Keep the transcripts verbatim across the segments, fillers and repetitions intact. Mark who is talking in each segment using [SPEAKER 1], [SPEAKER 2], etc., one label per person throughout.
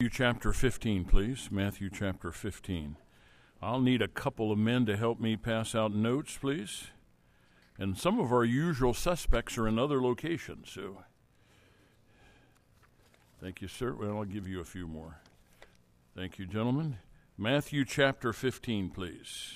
[SPEAKER 1] Matthew chapter fifteen, please. Matthew chapter fifteen. I'll need a couple of men to help me pass out notes, please. And some of our usual suspects are in other locations, so thank you, sir. Well, I'll give you a few more. Thank you, gentlemen. Matthew chapter fifteen, please.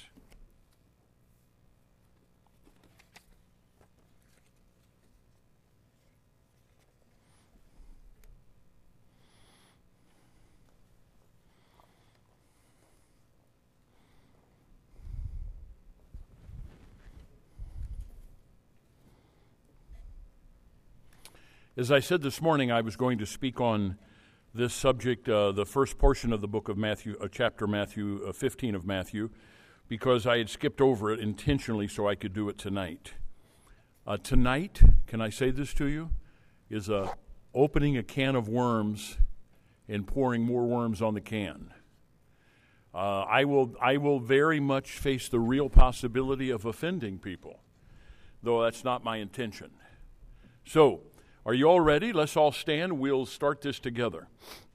[SPEAKER 1] As I said this morning, I was going to speak on this subject, uh, the first portion of the book of Matthew, uh, chapter Matthew, uh, fifteen of Matthew, because I had skipped over it intentionally so I could do it tonight. Uh, tonight, can I say this to you, is uh, opening a can of worms and pouring more worms on the can. Uh, I will, I will very much face the real possibility of offending people, though that's not my intention. So, are you all ready? Let's all stand. We'll start this together.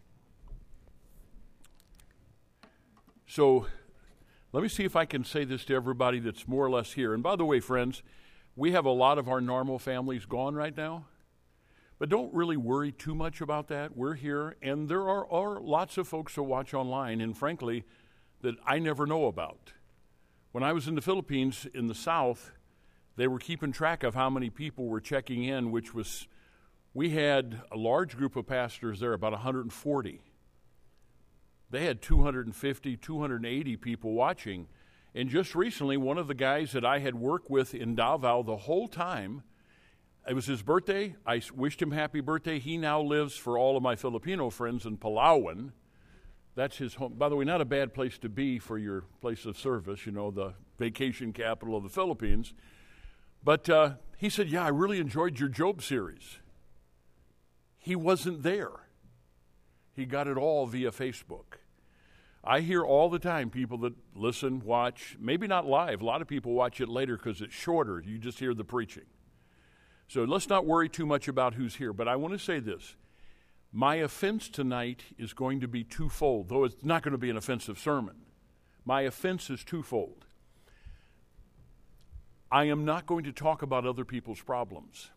[SPEAKER 1] So, let me see if I can say this to everybody that's more or less here. And by the way, friends, we have a lot of our normal families gone right now. But don't really worry too much about that. We're here, and there are, are lots of folks who watch online, and frankly, that I never know about. When I was in the Philippines, in the South, they were keeping track of how many people were checking in, which was... We had a large group of pastors there, about one hundred forty. They had two hundred fifty, two hundred eighty people watching. And just recently, one of the guys that I had worked with in Davao the whole time, it was his birthday. I wished him happy birthday. He now lives, for all of my Filipino friends, in Palawan. That's his home. By the way, not a bad place to be for your place of service, you know, the vacation capital of the Philippines. But uh, he said, yeah, I really enjoyed your Job series. He wasn't there. He got it all via Facebook. I hear all the time people that listen, watch, maybe not live. A lot of people watch it later because it's shorter. You just hear the preaching. So let's not worry too much about who's here. But I want to say this. My offense tonight is going to be twofold, though it's not going to be an offensive sermon. My offense is twofold. I am not going to talk about other people's problems.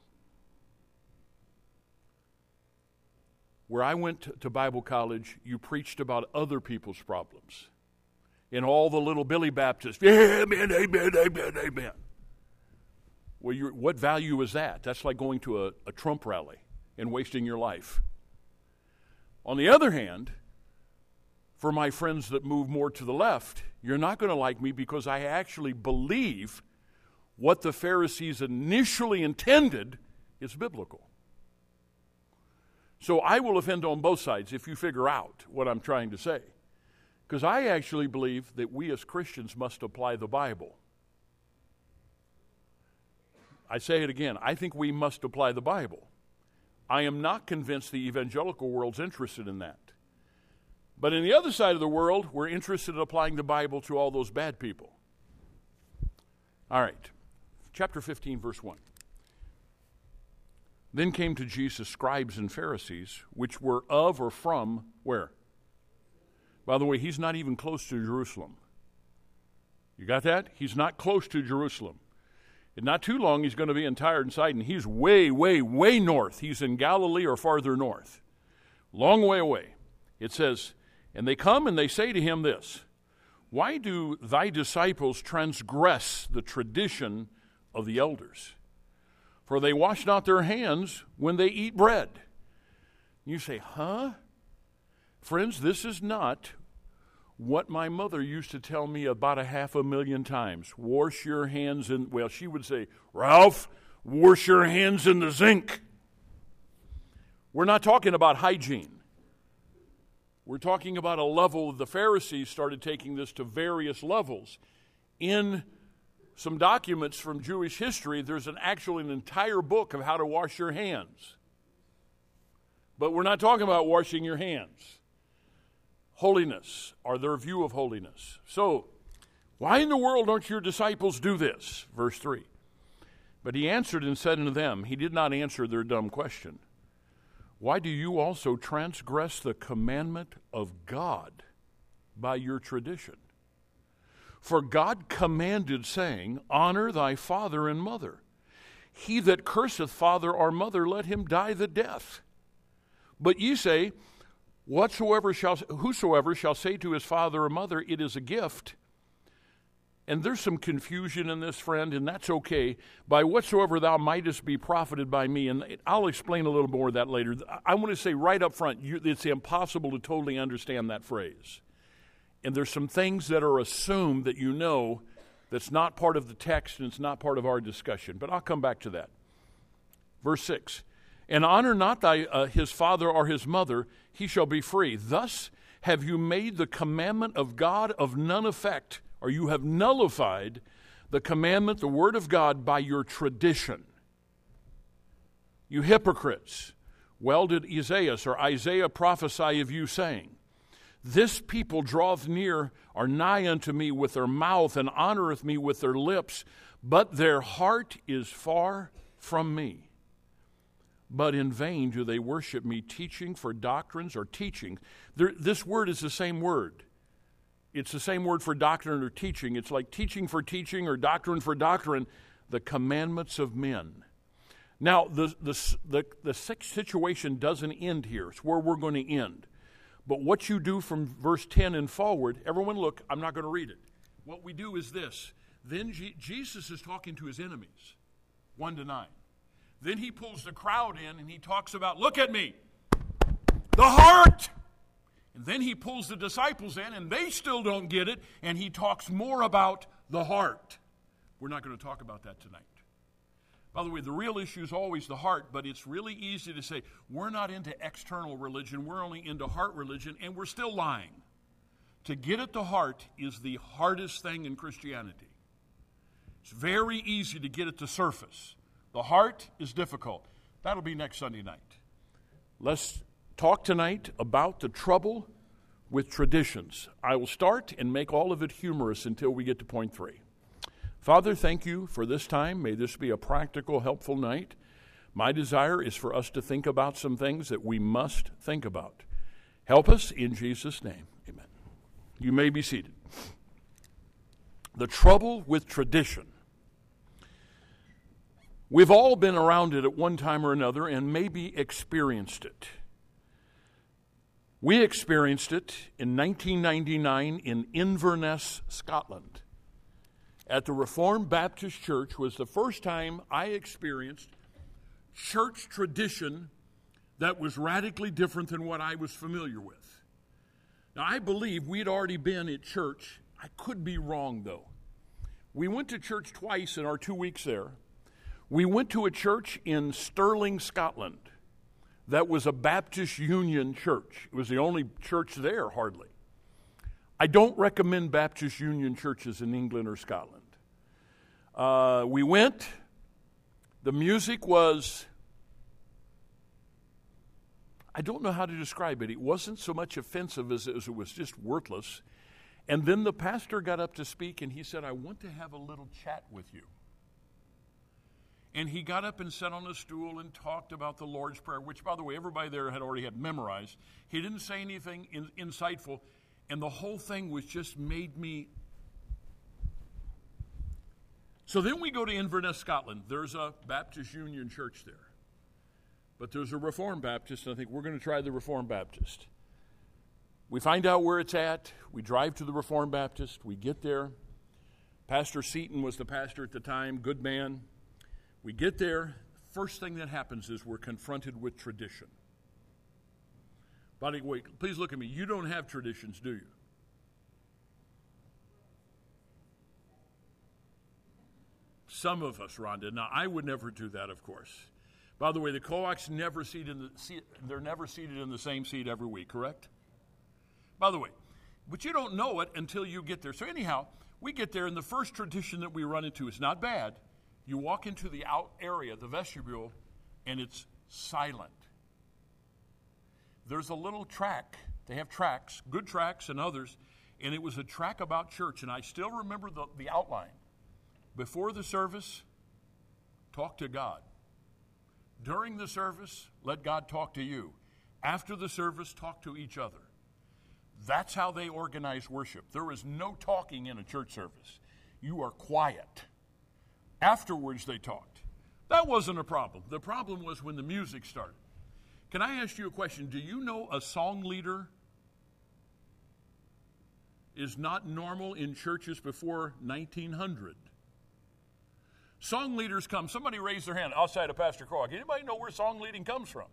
[SPEAKER 1] Where I went to Bible college, you preached about other people's problems. And all the little Billy Baptists, amen, amen, amen, amen. Well, you're, what value is that? That's like going to a, a Trump rally and wasting your life. On the other hand, for my friends that move more to the left, you're not going to like me because I actually believe what the Pharisees initially intended is biblical. So I will offend on both sides if you figure out what I'm trying to say. Because I actually believe that we as Christians must apply the Bible. I say it again. I think we must apply the Bible. I am not convinced the evangelical world's interested in that. But in the other side of the world, we're interested in applying the Bible to all those bad people. All right. Chapter fifteen, verse one. Then came to Jesus scribes and Pharisees, which were of or from where? By the way, he's not even close to Jerusalem. You got that? He's not close to Jerusalem. In not too long, he's going to be in Tyre and Sidon. He's way, way, way north. He's in Galilee or farther north. Long way away. It says, and they come and they say to him this, why do thy disciples transgress the tradition of the elders? For they wash not their hands when they eat bread. You say, huh? Friends, this is not what my mother used to tell me about a half a million times. Wash your hands in, well, she would say, Ralph, wash your hands in the zinc. We're not talking about hygiene. We're talking about a level, the Pharisees started taking this to various levels. In some documents from Jewish history, there's an actually an entire book of how to wash your hands. But we're not talking about washing your hands. Holiness, or their view of holiness. So, why in the world don't your disciples do this? Verse three. But he answered and said unto them, he did not answer their dumb question. why do you also transgress the commandment of God by your tradition? For God commanded, saying, Honor thy father and mother. He that curseth father or mother, let him die the death. But ye say, Whatsoever shall, whosoever shall say to his father or mother, It is a gift. And there's some confusion in this, friend, and that's okay. By whatsoever thou mightest be profited by me. And I'll explain a little more of that later. I want to say right up front, you, it's impossible to totally understand that phrase. And there's some things that are assumed that you know that's not part of the text and it's not part of our discussion. But I'll come back to that. Verse six. And honor not thy uh, his father or his mother, he shall be free. Thus have you made the commandment of God of none effect, or you have nullified the commandment, the word of God, by your tradition. You hypocrites, well did Isaiah or Isaiah prophesy of you, saying, This people draweth near or nigh unto me with their mouth, and honoreth me with their lips, but their heart is far from me. But in vain do they worship me, teaching for doctrines or teaching. There, this word is the same word. It's the same word for doctrine or teaching. It's like teaching for teaching or doctrine for doctrine, the commandments of men. Now, the, the, the, the situation doesn't end here. It's where we're going to end. But what you do from verse ten and forward, everyone look, I'm not going to read it. What we do is this. Then G- Jesus is talking to his enemies, one to nine. Then he pulls the crowd in and he talks about, look at me, the heart. And then he pulls the disciples in and they still don't get it. And he talks more about the heart. We're not going to talk about that tonight. By the way, the real issue is always the heart, but it's really easy to say, we're not into external religion, we're only into heart religion, and we're still lying. To get at the heart is the hardest thing in Christianity. It's very easy to get at the surface. The heart is difficult. That'll be next Sunday night. Let's talk tonight about the trouble with traditions. I will start and make all of it humorous until we get to point three. Father, thank you for this time. May this be a practical, helpful night. My desire is for us to think about some things that we must think about. Help us in Jesus' name. Amen. You may be seated. The trouble with tradition. We've all been around it at one time or another and maybe experienced it. We experienced it in nineteen ninety-nine in Inverness, Scotland. At the Reformed Baptist Church was the first time I experienced church tradition that was radically different than what I was familiar with. Now, I believe we had already been at church. I could be wrong, though. We went to church twice in our two weeks there. We went to a church in Stirling, Scotland. That was a Baptist Union church. It was the only church there, hardly. I don't recommend Baptist Union churches in England or Scotland. Uh, we went. The music was, I don't know how to describe it. It wasn't so much offensive as, as it was just worthless. And then the pastor got up to speak and he said, I want to have a little chat with you. And he got up and sat on a stool and talked about the Lord's Prayer, which, by the way, everybody there had already had memorized. He didn't say anything in, insightful, and the whole thing was just made me. So then we go to Inverness, Scotland. There's a Baptist Union church there. But there's a Reformed Baptist, and I think we're going to try the Reformed Baptist. We find out where it's at. We drive to the Reformed Baptist. We get there. Pastor Seaton was the pastor at the time, good man. We get there. First thing that happens is we're confronted with tradition. By the way, please look at me. You don't have traditions, do you? Some of us, Rhonda. Now, I would never do that, of course. By the way, the Coax never seated in the seat, they're never seated in the same seat every week, correct? By the way, but you don't know it until you get there. So anyhow, we get there, and the first tradition that we run into is not bad. You walk into the out area, the vestibule, and it's silent. There's a little track. They have tracks, good tracks and others, and it was a track about church, and I still remember the, the outline. Before the service, talk to God. During the service, let God talk to you. After the service, talk to each other. That's how they organize worship. There is no talking in a church service. You are quiet. Afterwards, they talked. That wasn't a problem. The problem was when the music started. Can I ask you a question? Do you know a song leader is not normal in churches before nineteen hundred? Song leaders come. Somebody raise their hand outside of Pastor Krog. Anybody know where song leading comes from?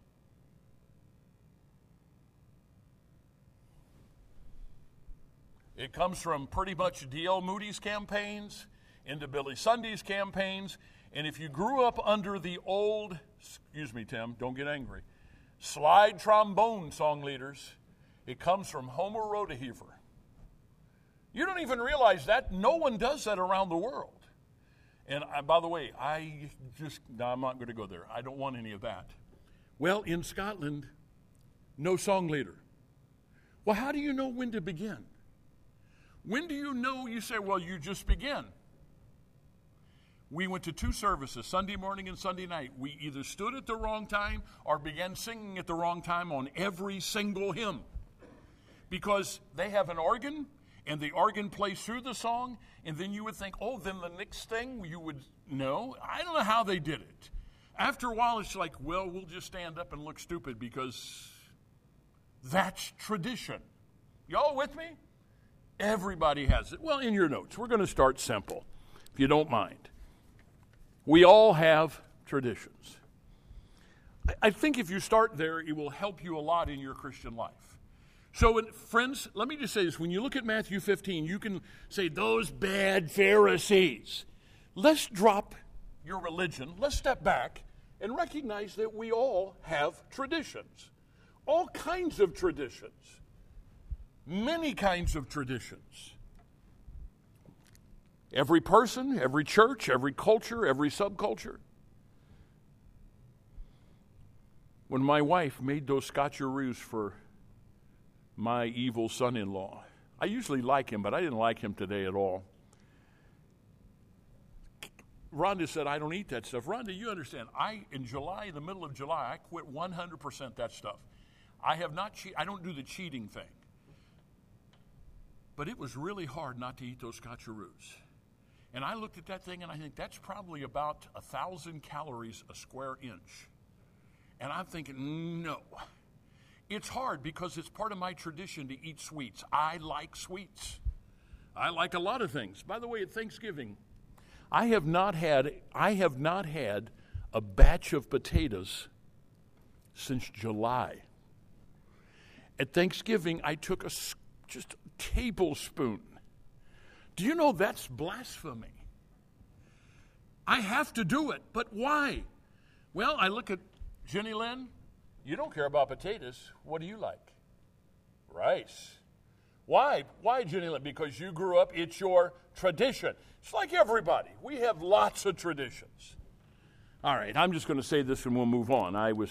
[SPEAKER 1] It comes from pretty much D L Moody's campaigns into Billy Sunday's campaigns. And if you grew up under the old, excuse me, Tim, don't get angry, slide trombone song leaders, it comes from Homer Rodeheaver. You don't even realize that. No one does that around the world. And I, by the way, I just, no, I'm not going to go there. I don't want any of that. Well, in Scotland, no song leader. Well, how do you know when to begin? When do you know? You say, well, you just begin. We went to two services, Sunday morning and Sunday night. We either stood at the wrong time or began singing at the wrong time on every single hymn. Because they have an organ, and the organ plays through the song, and then you would think, oh, then the next thing you would know. I don't know how they did it. After a while, it's like, well, we'll just stand up and look stupid because that's tradition. Y'all with me? Everybody has it. Well, in your notes, we're going to start simple, if you don't mind. We all have traditions. I think if you start there, it will help you a lot in your Christian life. So, when, friends, let me just say this. When you look at Matthew fifteen, you can say, those bad Pharisees. Let's drop your religion. Let's step back and recognize that we all have traditions. All kinds of traditions. Many kinds of traditions. Every person, every church, every culture, every subculture. When my wife made those scotcheroos for my evil son-in-law, I usually like him, but I didn't like him today at all. Rhonda said, I don't eat that stuff. Rhonda, you understand, I, in July, in the middle of July, I quit one hundred percent that stuff. I have not, che- I don't do the cheating thing. But it was really hard not to eat those scotcheroos. And I looked at that thing and I think that's probably about a thousand calories a square inch. And I'm thinking, no. It's hard because it's part of my tradition to eat sweets. I like sweets. I like a lot of things. By the way, at Thanksgiving, I have not had I have not had a batch of potatoes since July. At Thanksgiving, I took a just a tablespoon. Do you know that's blasphemy? I have to do it, but why? Well, I look at Jenny Lynn. You don't care about potatoes. What do you like? Rice. Why? Why, Jenny Lynn? Because you grew up, it's your tradition. It's like everybody. We have lots of traditions. All right, I'm just going to say this and we'll move on. I was,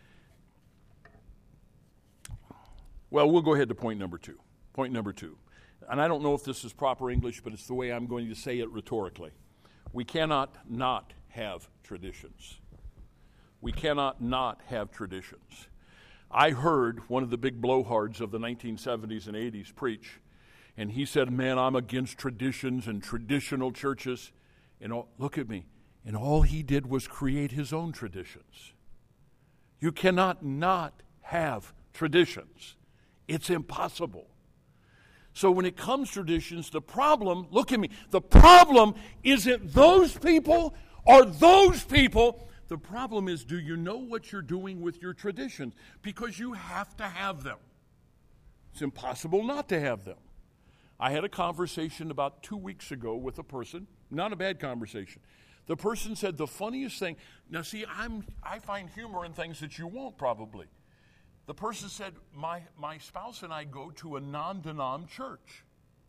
[SPEAKER 1] well, we'll go ahead to point number two. Point number two. And I don't know if this is proper English, but it's the way I'm going to say it rhetorically. We cannot not have traditions. We cannot not have traditions. I heard one of the big blowhards of the nineteen seventies and eighties preach, and he said, man, I'm against traditions and traditional churches. And all, look at me. And all he did was create his own traditions. You cannot not have traditions. It's impossible. So when it comes to traditions, the problem, look at me, the problem isn't those people or those people. The problem is, do you know what you're doing with your traditions? Because you have to have them. It's impossible not to have them. I had a conversation about two weeks ago with a person, not a bad conversation. The person said the funniest thing, now see, I'm, I find humor in things that you won't probably. The person said, my, my spouse and I go to a non-denom church.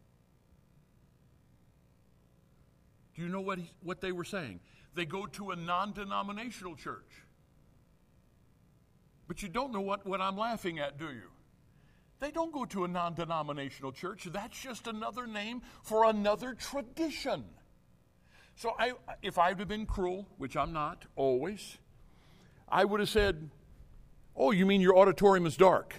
[SPEAKER 1] Do you know what, he, what they were saying? They go to a non-denominational church. But you don't know what, what I'm laughing at, do you? They don't go to a non-denominational church. That's just another name for another tradition. So I, if I'd have been cruel, which I'm not always, I would have said, oh, you mean your auditorium is dark?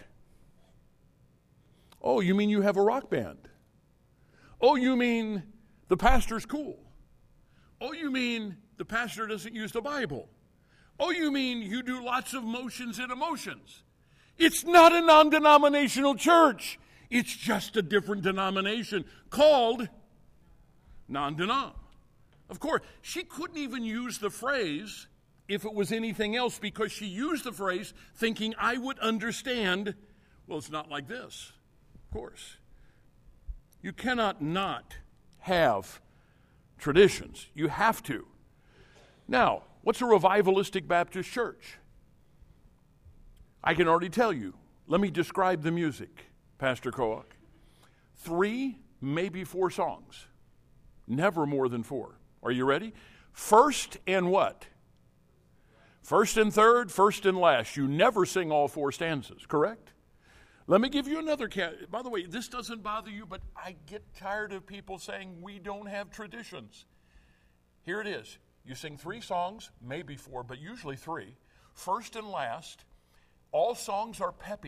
[SPEAKER 1] Oh, you mean you have a rock band? Oh, you mean the pastor's cool? Oh, you mean the pastor doesn't use the Bible? Oh, you mean you do lots of motions and emotions? It's not a non-denominational church. It's just a different denomination called non-denom. Of course, she couldn't even use the phrase if it was anything else because she used the phrase thinking I would understand. Well, it's not like this, of course. You cannot not have traditions. You have to. Now, what's a revivalistic Baptist church? I can already tell you. Let me describe the music, Pastor Koach. Three, maybe four songs. Never more than four. Are you ready? First and what? First and third, first and last. You never sing all four stanzas, correct? Let me give you another cat. By the way, this doesn't bother you, but I get tired of people saying we don't have traditions. Here it is. You sing three songs, maybe four, but usually three. First and last. All songs are peppy.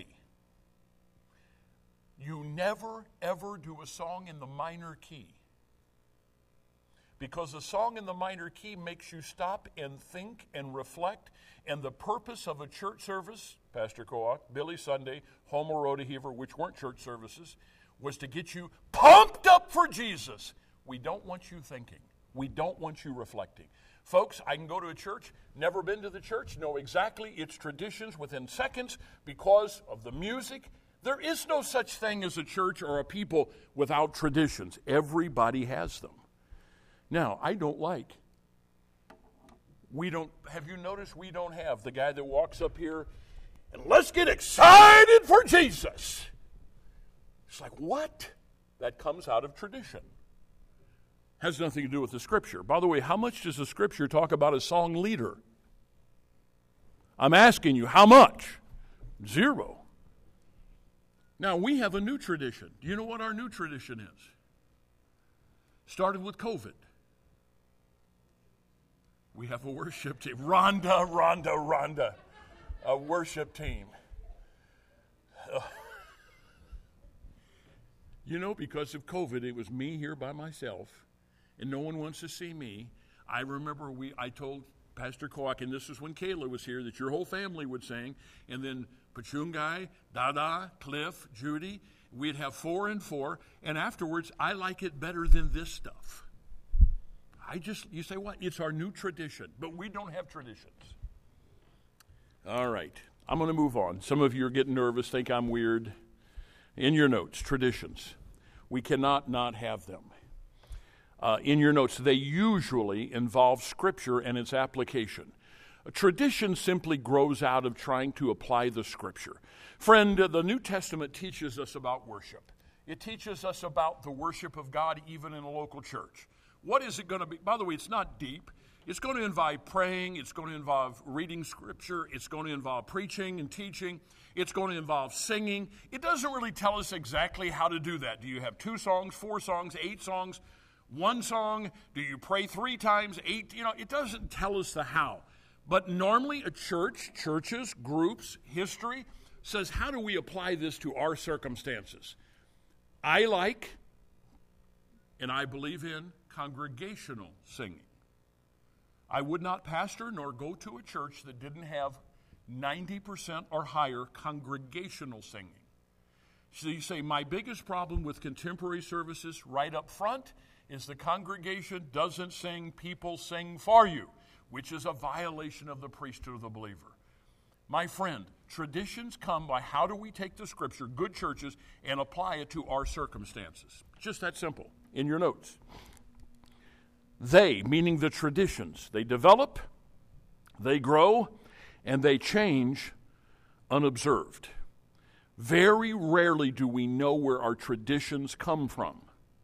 [SPEAKER 1] You never, ever do a song in the minor key. Because a song in the minor key makes you stop and think and reflect. And the purpose of a church service, Pastor Koach, Billy Sunday, Homer Rodeheaver, which weren't church services, was to get you pumped up for Jesus. We don't want you thinking. We don't want you reflecting. Folks, I can go to a church, never been to the church, know exactly its traditions within seconds because of the music. There is no such thing as a church or a people without traditions. Everybody has them. Now, I don't like, we don't, have you noticed we don't have the guy that walks up here and let's get excited for Jesus. It's like, what? That comes out of tradition. Has nothing to do with the Scripture. By the way, how much does the Scripture talk about a song leader? I'm asking you, how much? Zero. Now, we have a new tradition. Do you know what our new tradition is? Started with COVID. We have a worship team. Rhonda, Rhonda, Rhonda. A worship team. Uh, you know, because of COVID, it was me here by myself, and no one wants to see me. I remember we. I told Pastor Koach, and this is when Kayla was here, that your whole family would sing, and then Pachungai, Dada, Cliff, Judy. We'd have four and four, and afterwards, I like it better than this stuff. I just, you say what? It's our new tradition, but we don't have traditions. All right, I'm going to move on. Some of you are getting nervous, think I'm weird. In your notes, traditions. We cannot not have them. Uh, in your notes, they usually involve Scripture and its application. A tradition simply grows out of trying to apply the Scripture. Friend, uh, the New Testament teaches us about worship. It teaches us about the worship of God even in a local church. What is it going to be? By the way, it's not deep. It's going to involve praying. It's going to involve reading Scripture. It's going to involve preaching and teaching. It's going to involve singing. It doesn't really tell us exactly how to do that. Do you have two songs, four songs, eight songs, one song? Do you pray three times, eight? You know, it doesn't tell us the how. But normally a church, churches, groups, history says, how do we apply this to our circumstances? I like, and I believe in, congregational singing. I would not pastor nor go to a church that didn't have ninety percent or higher congregational singing. So you say, my biggest problem with contemporary services right up front is the congregation doesn't sing, people sing for you, which is a violation of the priesthood of the believer. My friend, traditions come by how do we take the Scripture, good churches, and apply it to our circumstances. Just that simple. In your notes. They, meaning the traditions, they develop, they grow, and they change unobserved. Very rarely do we know where our traditions come from.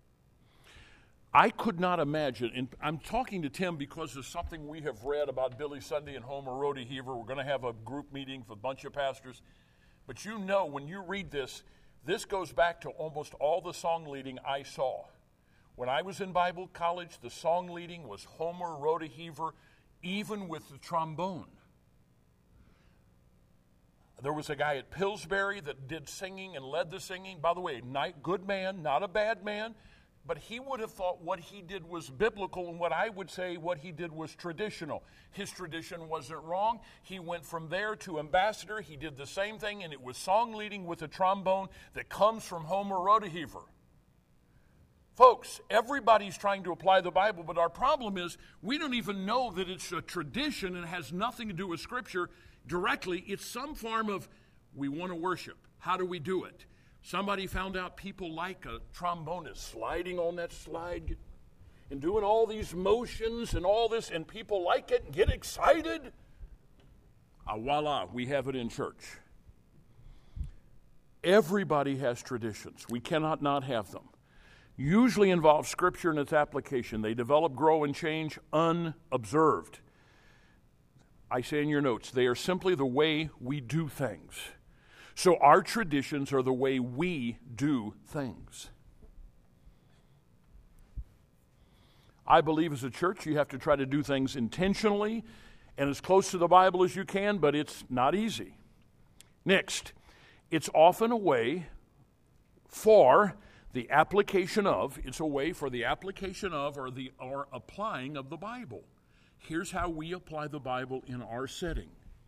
[SPEAKER 1] I could not imagine, and I'm talking to Tim because of something we have read about Billy Sunday and Homer Rodeheaver. We're going to have a group meeting for a bunch of pastors. But you know, when you read this, this goes back to almost all the song leading I saw. When I was in Bible college, the song leading was Homer Rodeheaver, even with the trombone. There was a guy at Pillsbury that did singing and led the singing. By the way, night, good man, not a bad man. But he would have thought what he did was biblical, and what I would say what he did was traditional. His tradition wasn't wrong. He went from there to ambassador. He did the same thing, and it was song leading with a trombone that comes from Homer Rodeheaver. Folks, everybody's trying to apply the Bible, but our problem is we don't even know that it's a tradition and has nothing to do with Scripture directly. It's some form of, we want to worship. How do we do it? Somebody found out people like a trombonist sliding on that slide and doing all these motions and all this, and people like it and get excited. Ah, voila, we have it in church. Everybody has traditions. We cannot not have them. Usually involve Scripture and its application. They develop, grow, and change unobserved. I say in your notes, they are simply the way we do things. So our traditions are the way we do things. I believe as a church you have to try to do things intentionally and as close to the Bible as you can, but it's not easy. Next, it's often a way for the application of, it's a way for the application of or the or applying of the Bible. Here's how we apply the Bible in our setting.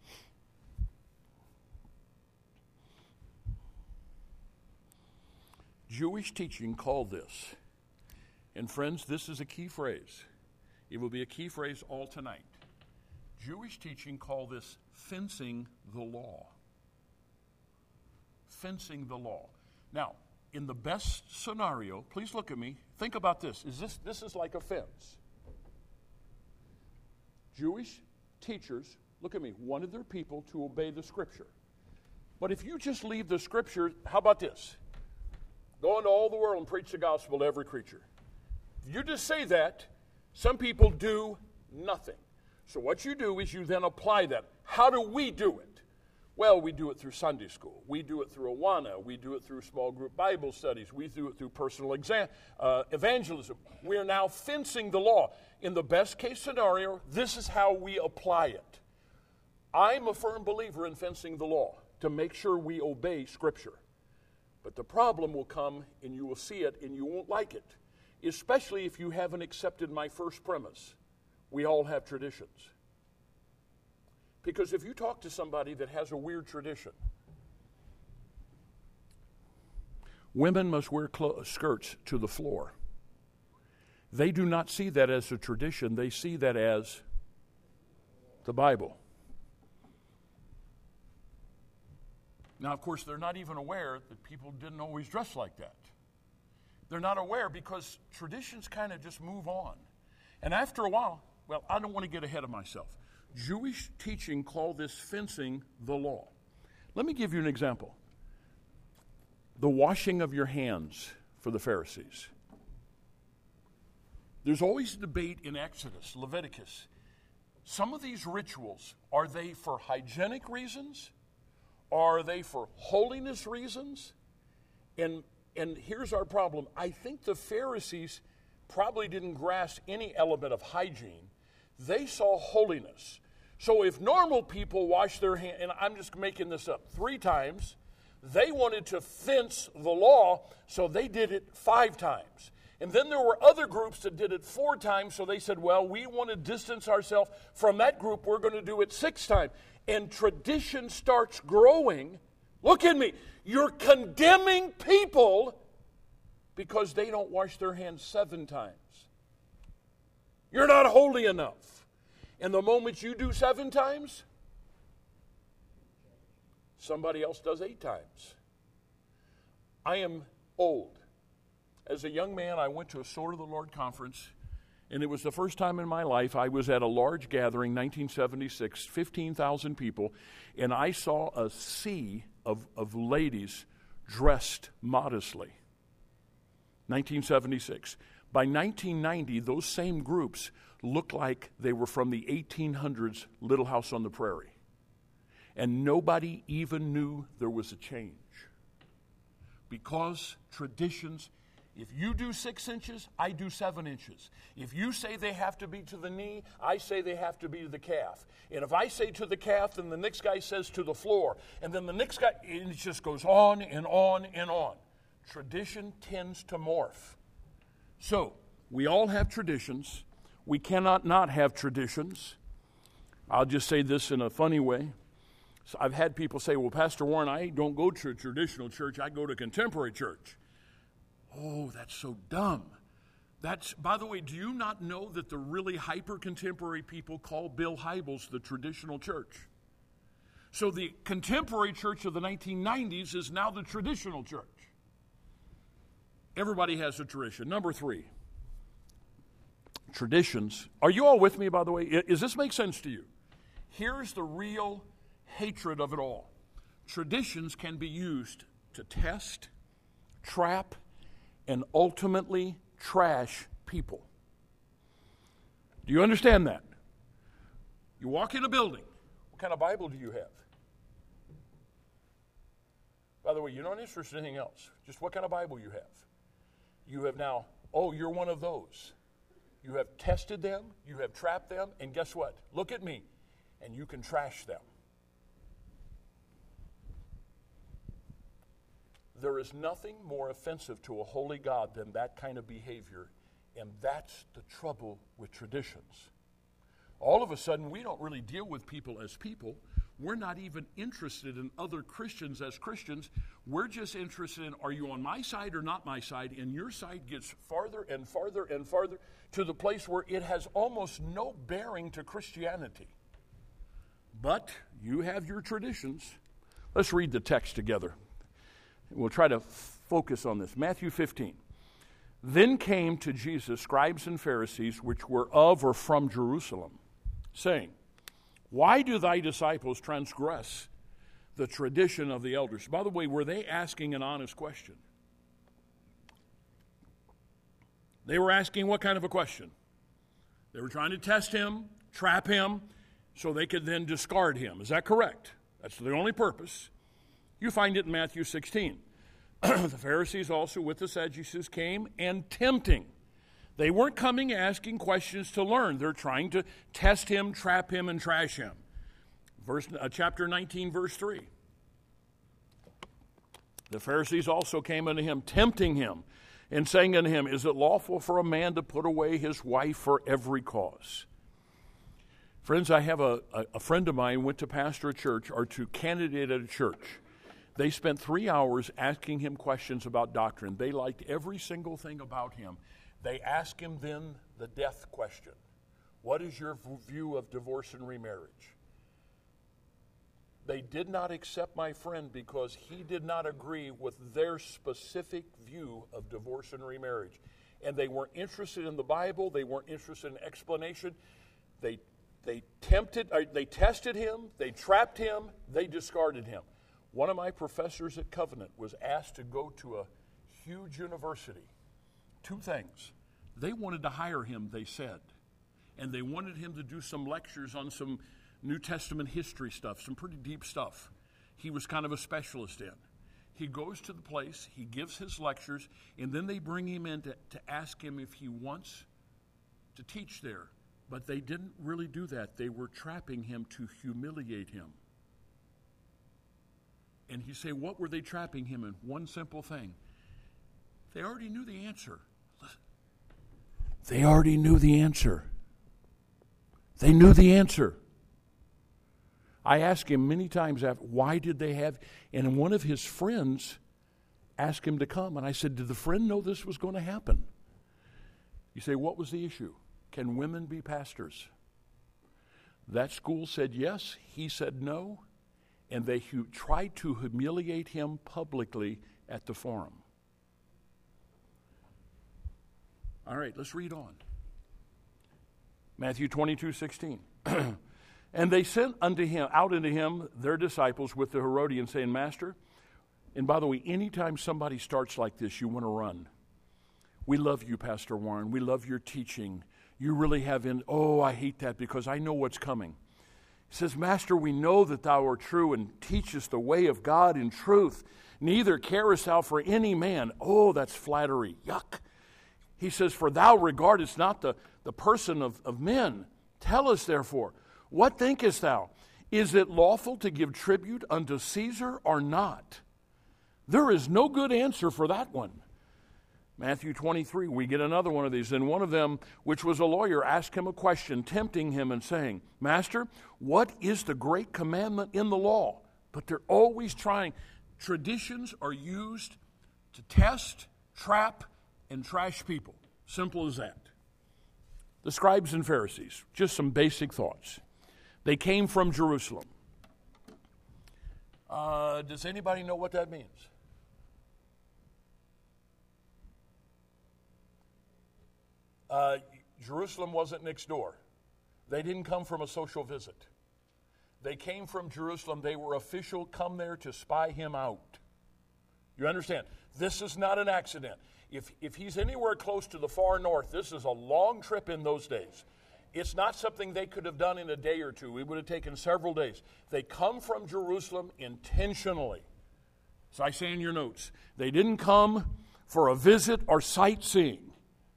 [SPEAKER 1] Jewish teaching called this, and friends, this is a key phrase. It will be a key phrase all tonight. Jewish teaching called this fencing the law. Fencing the law. Now, in the best scenario, please look at me. Think about this. Is this this is like a fence. Jewish teachers, look at me, wanted their people to obey the Scripture. But if you just leave the Scripture, how about this? Go into all the world and preach the gospel to every creature. If you just say that, some people do nothing. So what you do is you then apply that. How do we do it? Well, we do it through Sunday school. We do it through Awana. We do it through small group Bible studies. We do it through personal exam, uh, evangelism. We are now fencing the law. In the best case scenario, this is how we apply it. I'm a firm believer in fencing the law to make sure we obey Scripture. But the problem will come, and you will see it, and you won't like it, especially if you haven't accepted my first premise. We all have traditions. Because if you talk to somebody that has a weird tradition, women must wear clo- skirts to the floor. They do not see that as a tradition. They see that as the Bible. Now, of course, they're not even aware that people didn't always dress like that. They're not aware because traditions kind of just move on. And after a while, well, I don't want to get ahead of myself. Jewish teaching called this fencing the law. Let me give you an example. The washing of your hands for the Pharisees. There's always a debate in Exodus, Leviticus. Some of these rituals, are they for hygienic reasons? Are they for holiness reasons? And, and here's our problem. I think the Pharisees probably didn't grasp any element of hygiene. They saw holiness. So if normal people wash their hands, and I'm just making this up, three times, they wanted to fence the law, so they did it five times. And then there were other groups that did it four times, so they said, well, we want to distance ourselves from that group. We're going to do it six times. And tradition starts growing. Look at me. You're condemning people because they don't wash their hands seven times. You're not holy enough. And the moment you do seven times, somebody else does eight times. I am old. As a young man, I went to a Sword of the Lord conference, and it was the first time in my life I was at a large gathering, nineteen seventy-six, fifteen thousand people, and I saw a sea of, of ladies dressed modestly. nineteen seventy-six. By nineteen ninety, those same groups looked like they were from the eighteen hundreds Little House on the Prairie. And nobody even knew there was a change. Because traditions If you do six inches, I do seven inches. If you say they have to be to the knee, I say they have to be to the calf. And if I say to the calf, then the next guy says to the floor. And then the next guy, and it just goes on and on and on. Tradition tends to morph. So, we all have traditions. We cannot not have traditions. I'll just say this in a funny way. So I've had people say, well, Pastor Warren, I don't go to a traditional church. I go to contemporary church. Oh, that's so dumb. That's, by the way, do you not know that the really hyper-contemporary people call Bill Hybels the traditional church? So the contemporary church of the nineteen nineties is now the traditional church. Everybody has a tradition. Number three, traditions. Are you all with me, by the way? Does this make sense to you? Here's the real hatred of it all. Traditions can be used to test, trap, and ultimately trash people. Do you understand that? You walk in a building. What kind of Bible do you have? By the way, you're not interested in anything else. Just what kind of Bible you have. You have now, oh, you're one of those. You have tested them, you have trapped them, and guess what? Look at me, and you can trash them. There is nothing more offensive to a holy God than that kind of behavior, and that's the trouble with traditions. All of a sudden, we don't really deal with people as people. We're not even interested in other Christians as Christians. We're just interested in, are you on my side or not my side? And your side gets farther and farther and farther to the place where it has almost no bearing to Christianity. But you have your traditions. Let's read the text together. We'll try to f- focus on this. Matthew fifteen. Then came to Jesus scribes and Pharisees, which were of or from Jerusalem, saying, why do thy disciples transgress the tradition of the elders? By the way, were they asking an honest question? They were asking what kind of a question? They were trying to test him, trap him, so they could then discard him. Is that correct? That's the only purpose. You find it in Matthew sixteen. The Pharisees also with the Sadducees came and tempting. They weren't coming asking questions to learn. They're trying to test him, trap him, and trash him. Verse, uh, chapter nineteen, verse three. The Pharisees also came unto him, tempting him, and saying unto him, is it lawful for a man to put away his wife for every cause? Friends, I have a, a, a friend of mine went to pastor a church or to candidate at a church. They spent three hours asking him questions about doctrine. They liked every single thing about him. They asked him then the death question. What is your view of divorce and remarriage? They did not accept my friend because he did not agree with their specific view of divorce and remarriage. And they weren't interested in the Bible. They weren't interested in explanation. They they tempted, or they tested him. They trapped him. They discarded him. One of my professors at Covenant was asked to go to a huge university. Two things. They wanted to hire him, they said. And they wanted him to do some lectures on some New Testament history stuff, some pretty deep stuff. He was kind of a specialist in. He goes to the place, he gives his lectures, and then they bring him in to, to ask him if he wants to teach there. But they didn't really do that. They were trapping him to humiliate him. And you say, what were they trapping him in? One simple thing. They already knew the answer. They already knew the answer. They knew the answer. I asked him many times after, why did they have, and one of his friends asked him to come. And I said, did the friend know this was going to happen? You say, what was the issue? Can women be pastors? That school said yes. He said no. And they hu- tried to humiliate him publicly at the forum. All right, let's read on. Matthew twenty-two sixteen. And they sent unto him, out unto him, their disciples with the Herodians, saying, Master, and by the way, anytime somebody starts like this, you want to run. We love you, Pastor Warren. We love your teaching. You really have in, oh, I hate that because I know what's coming. He says, Master, we know that thou art true and teachest the way of God in truth. Neither carest thou for any man. Oh, that's flattery. Yuck. He says, for thou regardest not the, the person of, of men. Tell us, therefore, what thinkest thou? Is it lawful to give tribute unto Caesar or not? There is no good answer for that one. Matthew twenty-three, we get another one of these. And one of them, which was a lawyer, asked him a question, tempting him and saying, Master, what is the great commandment in the law? But they're always trying. Traditions are used to test, trap, and trash people. Simple as that. The scribes and Pharisees, just some basic thoughts. They came from Jerusalem. Uh, does anybody know what that means? Uh, Jerusalem wasn't next door. They didn't come from a social visit. They came from Jerusalem. They were official, come there to spy him out. You understand? This is not an accident. If, if he's anywhere close to the far north, this is a long trip in those days. It's not something they could have done in a day or two. It would have taken several days. They come from Jerusalem intentionally. As I say in your notes, they didn't come for a visit or sightseeing.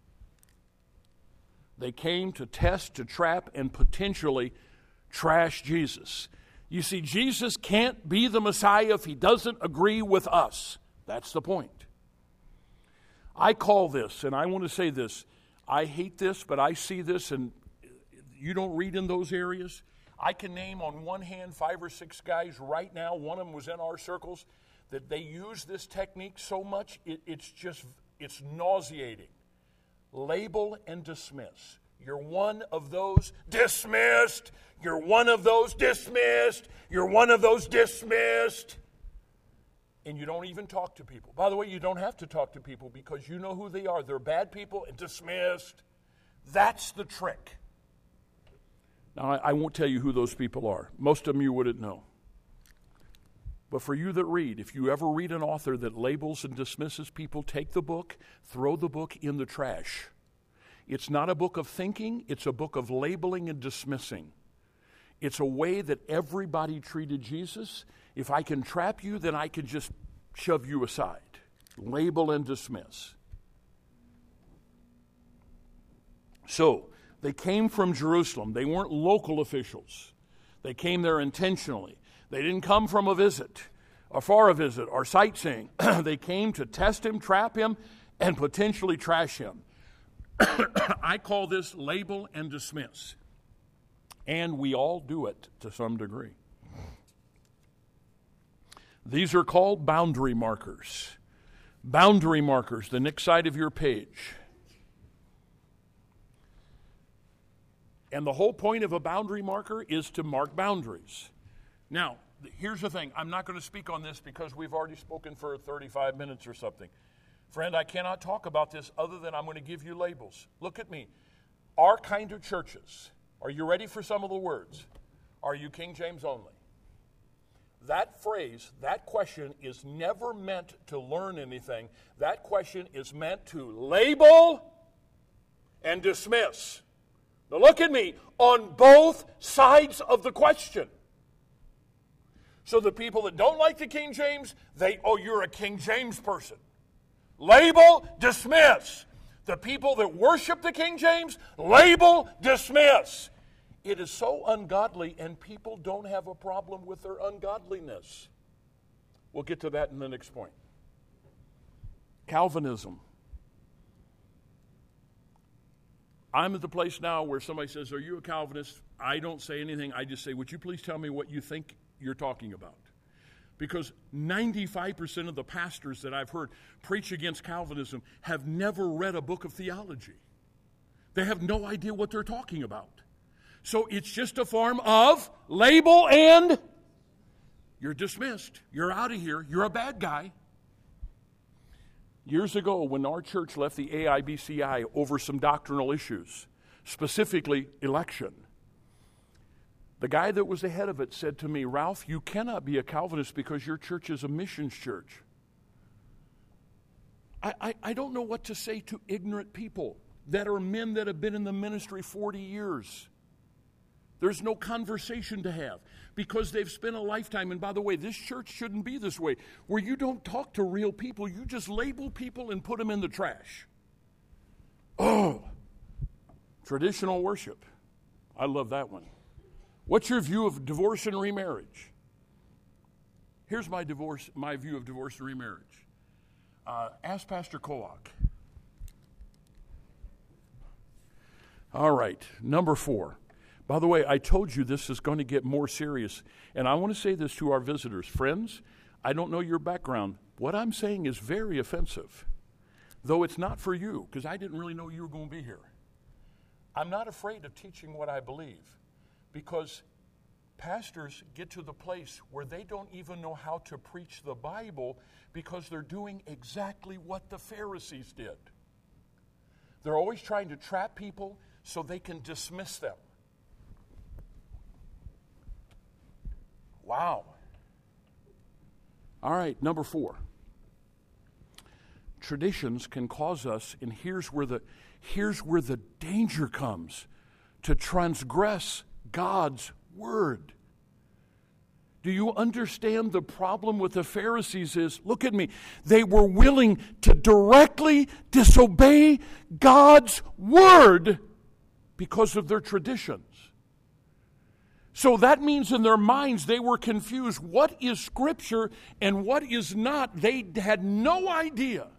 [SPEAKER 1] They came to test, to trap, and potentially trash Jesus. You see, Jesus can't be the Messiah if he doesn't agree with us. That's the point. I call this, and I want to say this, I hate this, but I see this, and you don't read in those areas. I can name on one hand five or six guys right now, one of them was in our circles, that they use this technique so much, it, it's just, it's nauseating. Label and dismiss. You're one of those dismissed. You're one of those dismissed. You're one of those dismissed. And you don't even talk to people. By the way, you don't have to talk to people because you know who they are. They're bad people and dismissed. That's the trick. Now, I, I won't tell you who those people are. Most of them you wouldn't know. But for you that read, if you ever read an author that labels and dismisses people, take the book, throw the book in the trash. It's not a book of thinking, it's a book of labeling and dismissing. It's a way that everybody treated Jesus. If I can trap you, then I can just shove you aside. Label and dismiss. So, they came from Jerusalem. They weren't local officials. They came there intentionally. They didn't come from a visit, or for a visit, or sightseeing. They came to test him, trap him, and potentially trash him. I call this label and dismiss. And we all do it to some degree. These are called boundary markers. Boundary markers, the next side of your page. And the whole point of a boundary marker is to mark boundaries. Now, here's the thing. I'm not going to speak on this because we've already spoken for thirty-five minutes or something. Friend, I cannot talk about this other than I'm going to give you labels. Look at me. Our kind of churches. Are you ready for some of the words? Are you King James only? That phrase, that question is never meant to learn anything. That question is meant to label and dismiss. Now look at me. On both sides of the question. So the people that don't like the King James, they, oh, you're a King James person. Label, dismiss. The people that worship the King James, label, dismiss. It is so ungodly, and people don't have a problem with their ungodliness. We'll get to that in the next point. Calvinism. I'm at the place now where somebody says, are you a Calvinist? I don't say anything. I just say, would you please tell me what you think you're talking about? Because ninety-five percent of the pastors that I've heard preach against Calvinism have never read a book of theology. They have no idea what they're talking about. So it's just a form of label and you're dismissed. You're out of here. You're a bad guy. Years ago, when our church left the A I B C I over some doctrinal issues, specifically election, the guy that was the head of it said to me, Ralph, you cannot be a Calvinist because your church is a missions church. I, I, I don't know what to say to ignorant people that are men that have been in the ministry forty years. There's no conversation to have because they've spent a lifetime. And by the way, this church shouldn't be this way, where you don't talk to real people. You just label people and put them in the trash. Oh, traditional worship. I love that one. What's your view of divorce and remarriage? Here's my divorce, my view of divorce and remarriage. Uh, ask Pastor Kowak. All right, number four. By the way, I told you this is going to get more serious, and I want to say this to our visitors. Friends, I don't know your background. What I'm saying is very offensive, though it's not for you, because I didn't really know you were going to be here. I'm not afraid of teaching what I believe, because pastors get to the place where they don't even know how to preach the Bible because they're doing exactly what the Pharisees did. They're always trying to trap people so they can dismiss them. Wow. All right, number four. Traditions can cause us, and here's where the here's where the danger comes, to transgress God's word. Do you understand the problem with the Pharisees is, look at me, they were willing to directly disobey God's word because of their traditions. So that means in their minds they were confused. What is Scripture and what is not? They had no idea.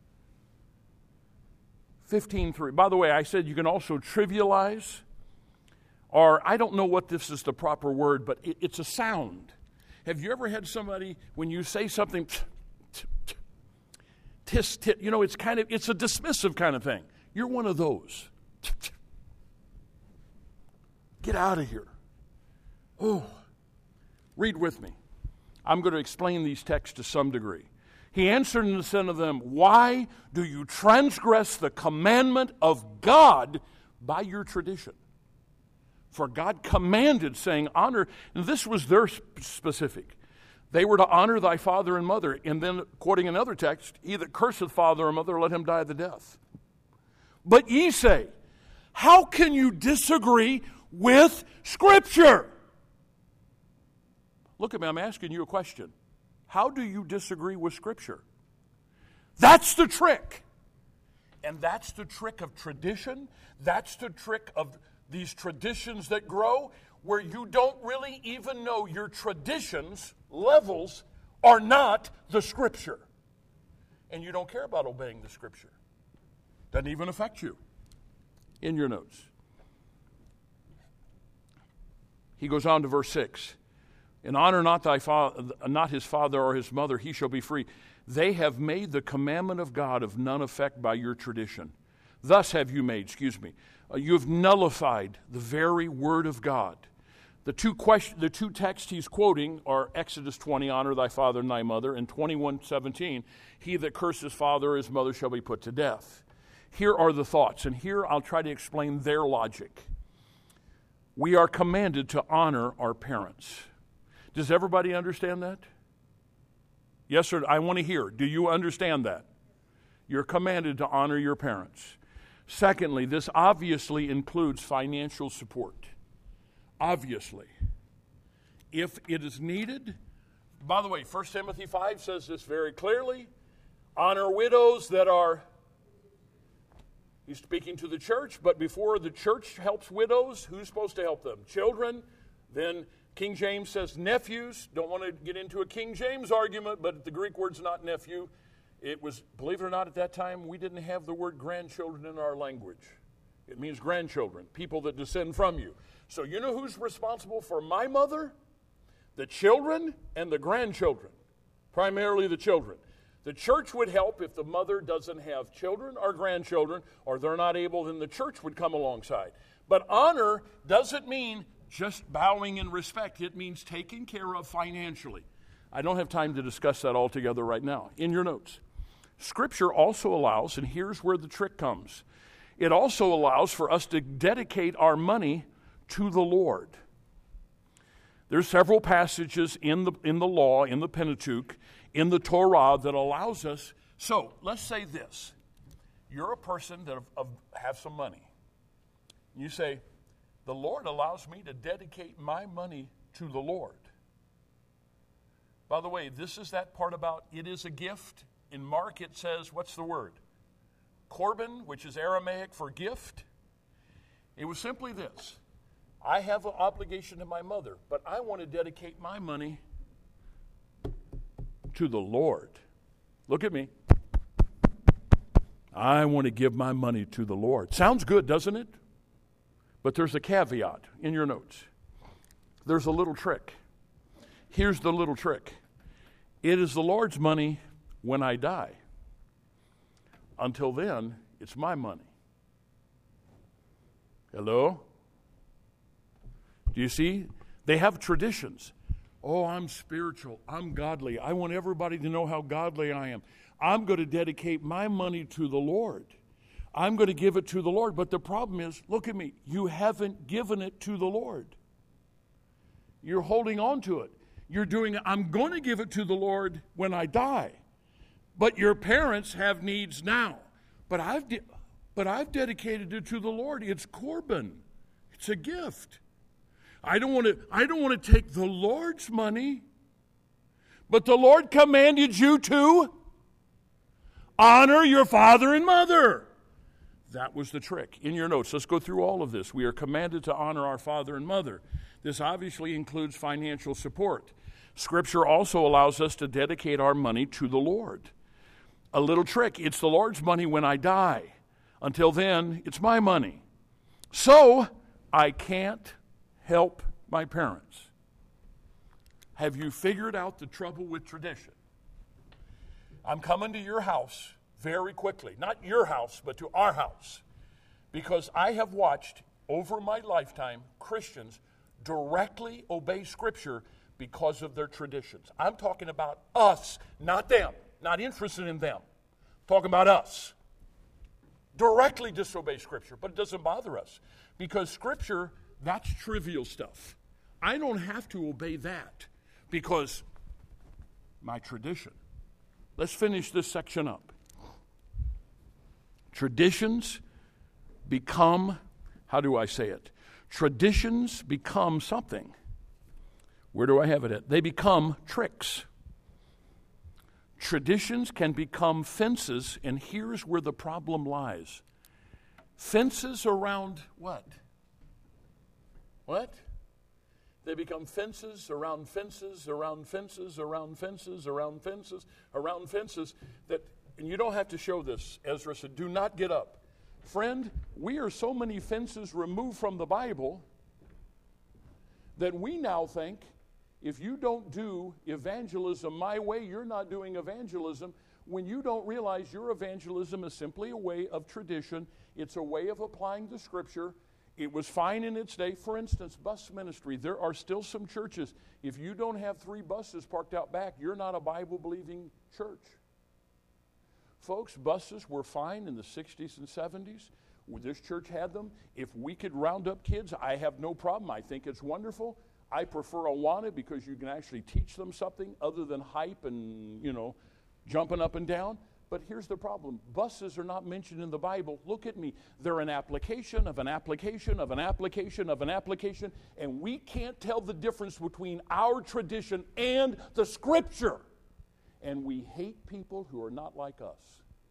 [SPEAKER 1] fifteen three. By the way, I said you can also trivialize, or I don't know what this is the proper word, but it, it's a sound. Have you ever had somebody, when you say something, tis, tis, you know, it's kind of, it's a dismissive kind of thing. You're one of those. Get out of here. Oh, read with me. I'm going to explain these texts to some degree. He answered and said to them, why do you transgress the commandment of God by your tradition? For God commanded, saying, honor, and this was their specific. They were to honor thy father and mother. And then, quoting another text, he that curseth father or mother, let him die the death. But ye say, how can you disagree with Scripture? Look at me, I'm asking you a question. How do you disagree with Scripture? That's the trick. And that's the trick of tradition. That's the trick of these traditions that grow, where you don't really even know your traditions, levels, are not the Scripture. And you don't care about obeying the Scripture. Doesn't even affect you. In your notes. He goes on to verse six. And honor not thy father, not his father or his mother, he shall be free. They have made the commandment of God of none effect by your tradition. Thus have you made, excuse me, uh, you have nullified the very word of God. The two question, the two texts he's quoting are Exodus twenty, honor thy father and thy mother, and twenty-one seventeen, he that curses father or his mother shall be put to death. Here are the thoughts, and here I'll try to explain their logic. We are commanded to honor our parents. Does everybody understand that? Yes, sir. I want to hear. Do you understand that? You're commanded to honor your parents. Secondly, this obviously includes financial support. Obviously. If it is needed. By the way, First Timothy five says this very clearly. Honor widows that are, he's speaking to the church, but before the church helps widows, who's supposed to help them? Children, then King James says nephews. Don't want to get into a King James argument, but the Greek word's not nephew. It was, believe it or not, at that time, we didn't have the word grandchildren in our language. It means grandchildren, people that descend from you. So you know who's responsible for my mother? The children and the grandchildren, primarily the children. The church would help if the mother doesn't have children or grandchildren, or they're not able, then the church would come alongside. But honor doesn't mean just bowing in respect. It means taken care of financially. I don't have time to discuss that all together right now. In your notes. Scripture also allows, and here's where the trick comes, it also allows for us to dedicate our money to the Lord. There's several passages in the, in the law, in the Pentateuch, in the Torah that allows us. So, let's say this. You're a person that have, have some money. You say, The Lord allows me to dedicate my money to the Lord. By the way, this is that part about it is a gift. In Mark it says, what's the word? Korban, which is Aramaic for gift. It was simply this. I have an obligation to my mother, but I want to dedicate my money to the Lord. Look at me. I want to give my money to the Lord. Sounds good, doesn't it? But there's a caveat in your notes. There's a little trick. Here's the little trick. It is the Lord's money when I die. Until then, it's my money. Hello? Do you see? They have traditions. Oh, I'm spiritual. I'm godly. I want everybody to know how godly I am. I'm going to dedicate my money to the Lord. I'm going to give it to the Lord. But the problem is, look at me, you haven't given it to the Lord. You're holding on to it. You're doing, I'm going to give it to the Lord when I die. But your parents have needs now. But I've, de- but I've dedicated it to the Lord. It's Korban. It's a gift. I don't want to, I don't want to take the Lord's money. But the Lord commanded you to honor your father and mother. That was the trick. In your notes, let's go through all of this. We are commanded to honor our father and mother. This obviously includes financial support. Scripture also allows us to dedicate our money to the Lord. A little trick. It's the Lord's money when I die. Until then, it's my money. So, I can't help my parents. Have you figured out the trouble with tradition? I'm coming to your house very quickly. Not your house, but to our house. Because I have watched, over my lifetime, Christians directly obey Scripture because of their traditions. I'm talking about us, not them. Not interested in them. Talking about us. Directly disobey Scripture, but it doesn't bother us. Because Scripture, that's trivial stuff. I don't have to obey that because my tradition. Let's finish this section up. Traditions become, how do I say it? Traditions become something. Where do I have it at? They become tricks. Traditions can become fences, and here's where the problem lies. Fences around what? What? They become fences around fences, around fences, around fences, around fences, around fences that, and you don't have to show this, Ezra said, do not get up. Friend, we are so many fences removed from the Bible that we now think if you don't do evangelism my way, you're not doing evangelism, when you don't realize your evangelism is simply a way of tradition. It's a way of applying the Scripture. It was fine in its day. For instance, bus ministry. There are still some churches. If you don't have three buses parked out back, you're not a Bible-believing church. Folks, buses were fine in the sixties and seventies. This church had them. If we could round up kids, I have no problem. I think it's wonderful. I prefer Awana because you can actually teach them something other than hype and, you know, jumping up and down. But here's the problem. Buses are not mentioned in the Bible. Look at me. They're an application of an application of an application of an application, and we can't tell the difference between our tradition and the Scripture. And we hate people who are not like us.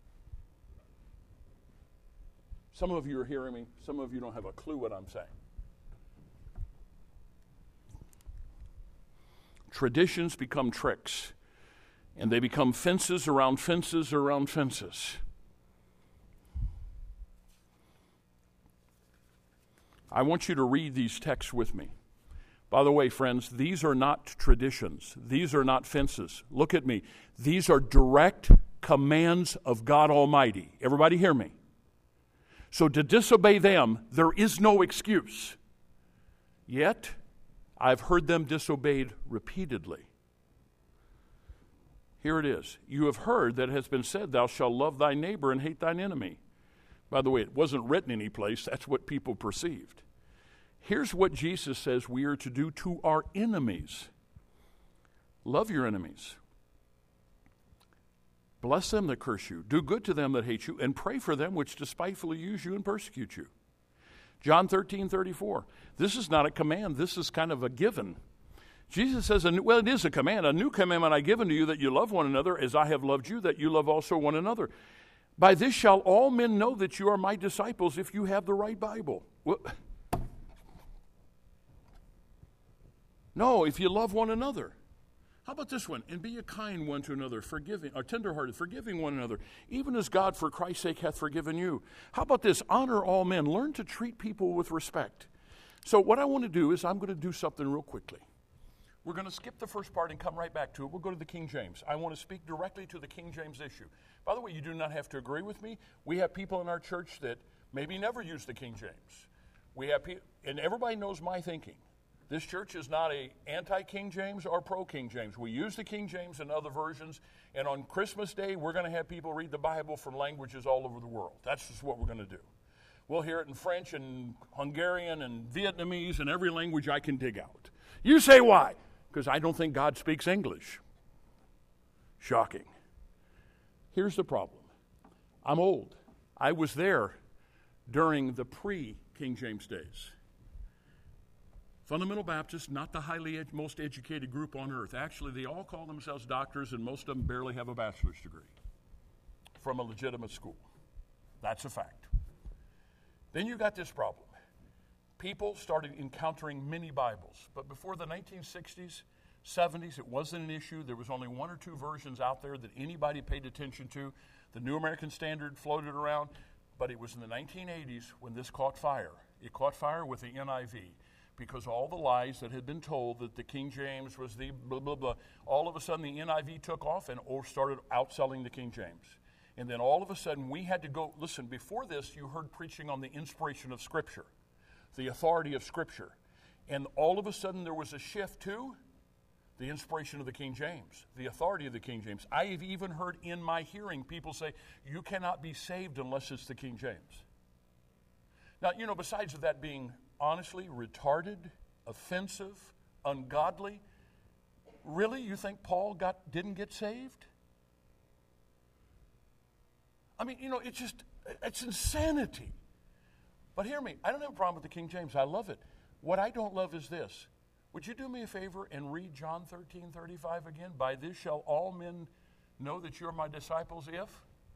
[SPEAKER 1] Some of you are hearing me. Some of you don't have a clue what I'm saying. Traditions become tricks, and they become fences around fences around fences. I want you to read these texts with me. By the way, friends, these are not traditions. These are not fences. Look at me. These are direct commands of God Almighty. Everybody hear me? So to disobey them, there is no excuse. Yet, I've heard them disobeyed repeatedly. Here it is. You have heard that it has been said, thou shalt love thy neighbor and hate thine enemy. By the way, it wasn't written any place. That's what people perceived. Here's what Jesus says we are to do to our enemies. Love your enemies. Bless them that curse you. Do good to them that hate you, and pray for them which despitefully use you and persecute you. John thirteen thirty-four. This is not a command. This is kind of a given. Jesus says, well, it is a command. A new commandment I give unto you, that you love one another as I have loved you, that you love also one another. By this shall all men know that you are my disciples, if you have the right Bible. Well, no, if you love one another. How about this one? And be a kind one to another, forgiving, or tenderhearted, forgiving one another, even as God for Christ's sake hath forgiven you. How about this? Honor all men. Learn to treat people with respect. So what I want to do is I'm going to do something real quickly. We're going to skip the first part and come right back to it. We'll go to the King James. I want to speak directly to the King James issue. By the way, you do not have to agree with me. We have people in our church that maybe never use the King James. We have people, and everybody knows my thinking. This church is not a anti-King James or pro-King James. We use the King James and other versions, and on Christmas Day, we're going to have people read the Bible from languages all over the world. That's just what we're going to do. We'll hear it in French and Hungarian and Vietnamese and every language I can dig out. You say why? Because I don't think God speaks English. Shocking. Here's the problem. I'm old. I was there during the pre-King James days. Fundamental Baptists, not the highly ed- most educated group on earth. Actually, they all call themselves doctors, and most of them barely have a bachelor's degree from a legitimate school. That's a fact. Then you got this problem. People started encountering mini Bibles, but before the nineteen sixties, seventies, it wasn't an issue. There was only one or two versions out there that anybody paid attention to. The New American Standard floated around, but it was in the nineteen eighties when this caught fire. It caught fire with the N I V. Because all the lies that had been told that the King James was the blah, blah, blah, all of a sudden the N I V took off and or started outselling the King James. And then all of a sudden we had to go, listen, before this you heard preaching on the inspiration of Scripture, the authority of Scripture. And all of a sudden there was a shift to the inspiration of the King James, the authority of the King James. I have even heard in my hearing people say, you cannot be saved unless it's the King James. Now, you know, besides that being honestly retarded, offensive, ungodly, really, you think Paul got didn't get saved? I mean, you know, it's just, it's insanity. But hear me, I don't have a problem with the King James. I love it. What I don't love is this. Would you do me a favor and read John thirteen thirty-five again? By this shall all men know that you're my disciples if...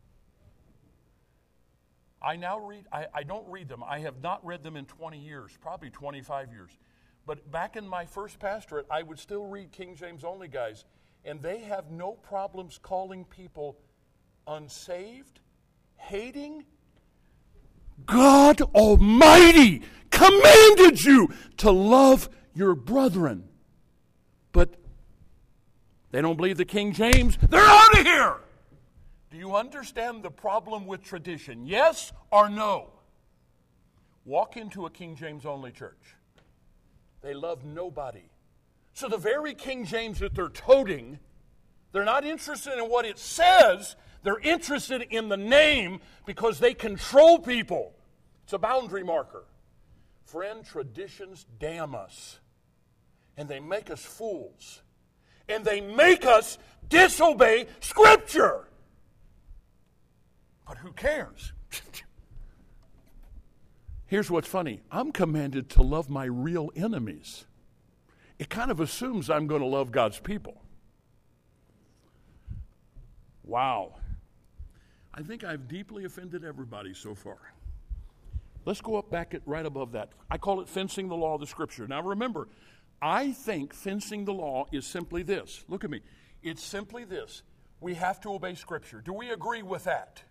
[SPEAKER 1] I now read, I, I don't read them. I have not read them in twenty years, probably twenty-five years. But back in my first pastorate, I would still read King James only guys, and they have no problems calling people unsaved, hating. God Almighty commanded you to love your brethren. But they don't believe the King James. They're out of here. Do you understand the problem with tradition? Yes or no? Walk into a King James only church. They love nobody. So the very King James that they're toting, they're not interested in what it says. They're interested in the name because they control people. It's a boundary marker. Friend, traditions damn us. And they make us fools. And they make us disobey Scripture. But who cares? Here's what's funny. I'm commanded to love my real enemies. It kind of assumes I'm going to love God's people. Wow. I think I've deeply offended everybody so far. Let's go up back at right above that. I call it fencing the law of the Scripture. Now remember, I think fencing the law is simply this. Look at me. It's simply this. We have to obey Scripture. Do we agree with that?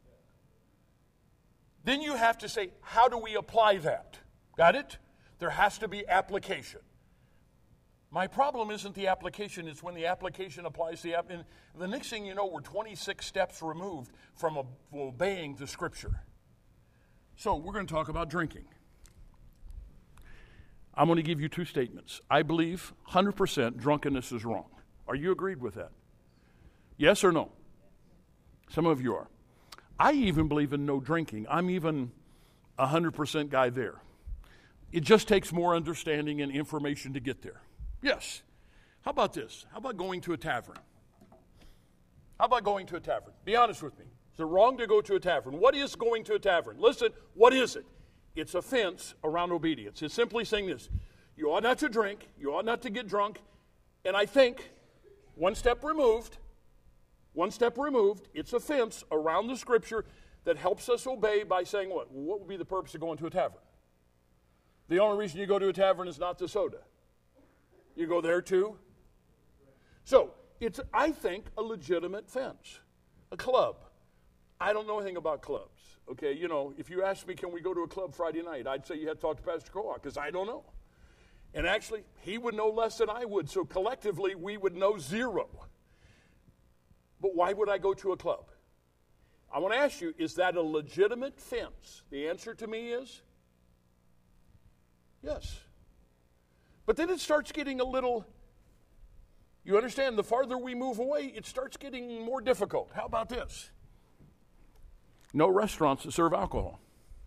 [SPEAKER 1] Then you have to say, how do we apply that? Got it? There has to be application. My problem isn't the application, it's when the application applies the app. And the next thing you know, we're twenty-six steps removed from obeying the Scripture. So we're going to talk about drinking. I'm going to give you two statements. I believe one hundred percent drunkenness is wrong. Are you agreed with that? Yes or no? Some of you are. I even believe in no drinking. I'm even a one hundred percent guy there. It just takes more understanding and information to get there. Yes. How about this? How about going to a tavern? How about going to a tavern? Be honest with me. Is it wrong to go to a tavern? What is going to a tavern? Listen, what is it? It's a fence around obedience. It's simply saying this: you ought not to drink, you ought not to get drunk, and I think one step removed, one step removed, it's a fence around the Scripture that helps us obey by saying what? Well, what would be the purpose of going to a tavern? The only reason you go to a tavern is not the soda. You go there too. So, it's, I think, a legitimate fence. A club. I don't know anything about clubs. Okay, you know, if you ask me, can we go to a club Friday night? I'd say you had to talk to Pastor Koach, because I don't know. And actually, he would know less than I would, so collectively, we would know zero. But why would I go to a club? I want to ask you, is that a legitimate fence? The answer to me is yes. But then it starts getting a little, you understand, the farther we move away, it starts getting more difficult. How about this? No restaurants that serve alcohol.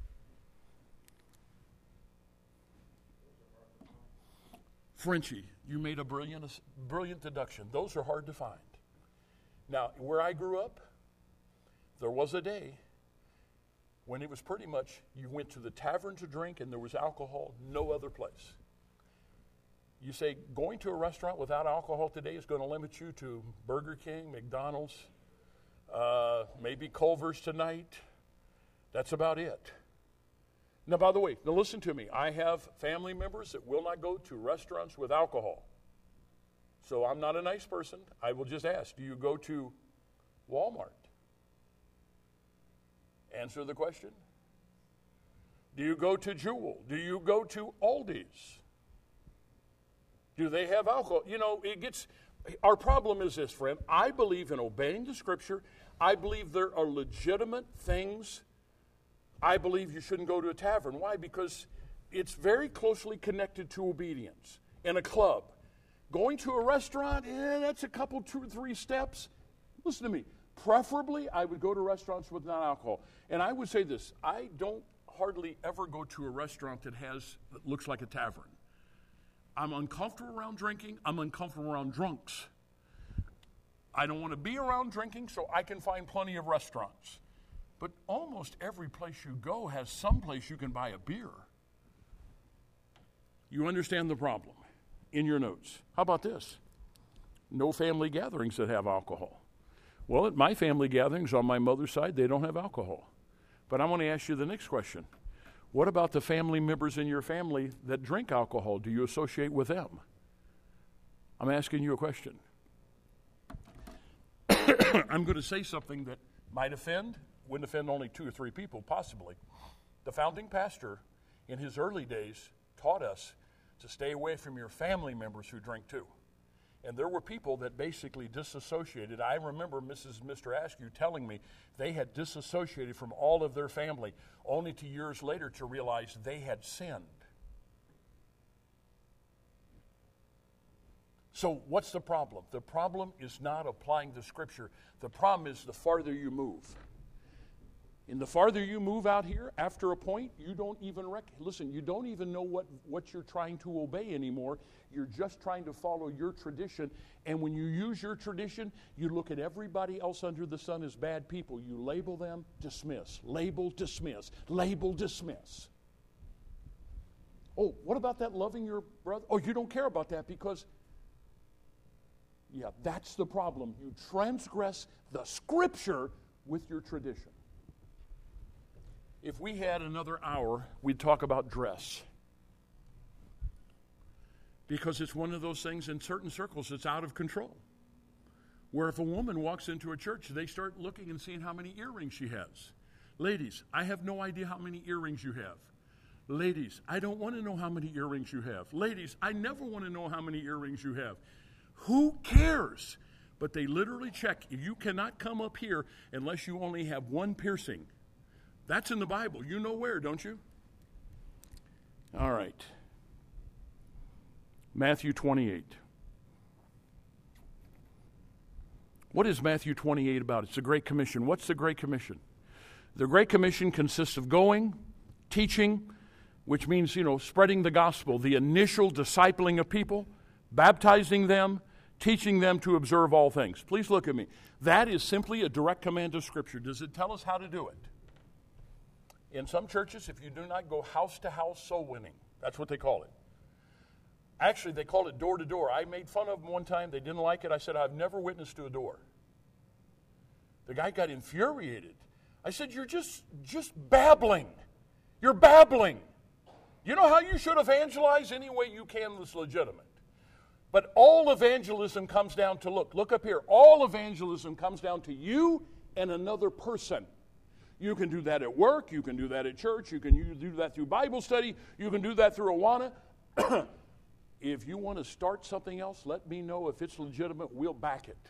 [SPEAKER 1] Frenchie, you made a brilliant, brilliant deduction. Those are hard to find. Now, where I grew up, there was a day when it was pretty much you went to the tavern to drink and there was alcohol, no other place. You say going to a restaurant without alcohol today is going to limit you to Burger King, McDonald's, uh, maybe Culver's tonight. That's about it. Now, by the way, now listen to me. I have family members that will not go to restaurants with alcohol. So I'm not a nice person. I will just ask, do you go to Walmart? Answer the question. Do you go to Jewel? Do you go to Aldi's? Do they have alcohol? You know, it gets, our problem is this, friend. I believe in obeying the Scripture. I believe there are legitimate things. I believe you shouldn't go to a tavern. Why? Because it's very closely connected to obedience. In a club. Going to a restaurant, eh, that's a couple, two or three steps. Listen to me. Preferably, I would go to restaurants with non-alcohol. And I would say this, I don't hardly ever go to a restaurant that has, that looks like a tavern. I'm uncomfortable around drinking. I'm uncomfortable around drunks. I don't want to be around drinking, so I can find plenty of restaurants. But almost every place you go has some place you can buy a beer. You understand the problem in your notes. How about this? No family gatherings that have alcohol. Well, at my family gatherings on my mother's side, they don't have alcohol. But I want to ask you the next question. What about the family members in your family that drink alcohol? Do you associate with them? I'm asking you a question. I'm going to say something that might offend, wouldn't offend only two or three people, possibly. The founding pastor, in his early days, taught us to stay away from your family members who drink too. And there were people that basically disassociated. I remember Missus Mister Askew telling me they had disassociated from all of their family, only to years later to realize they had sinned. So what's the problem? The problem is not applying the Scripture. The problem is the farther you move. And the farther you move out here, after a point, you don't even rec- listen, you don't even know what, what you're trying to obey anymore. You're just trying to follow your tradition. And when you use your tradition, you look at everybody else under the sun as bad people. You label them, dismiss. Label, dismiss. Label, dismiss. Oh, what about that loving your brother? Oh, you don't care about that because, yeah, that's the problem. You transgress the Scripture with your tradition. If we had another hour, we'd talk about dress. Because it's one of those things in certain circles that's out of control. Where if a woman walks into a church, they start looking and seeing how many earrings she has. Ladies, I have no idea how many earrings you have. Ladies, I don't want to know how many earrings you have. Ladies, I never want to know how many earrings you have. Who cares? But they literally check. You cannot come up here unless you only have one piercing. That's in the Bible. You know where, don't you? All right. Matthew twenty-eight. What is Matthew twenty-eight about? It's the Great Commission. What's the Great Commission? The Great Commission consists of going, teaching, which means, you know, spreading the gospel, the initial discipling of people, baptizing them, teaching them to observe all things. Please look at me. That is simply a direct command of Scripture. Does it tell us how to do it? In some churches, if you do not go house to house soul winning, that's what they call it. Actually, they call it door to door. I made fun of them one time. They didn't like it. I said, I've never witnessed to a door. The guy got infuriated. I said, you're just, just babbling. You're babbling. You know how you should evangelize? Any way you can that's legitimate. But all evangelism comes down to, look, look up here. All evangelism comes down to you and another person. You can do that at work. You can do that at church. You can do that through Bible study. You can do that through Awana. If you want to start something else, let me know. If it's legitimate, we'll back it.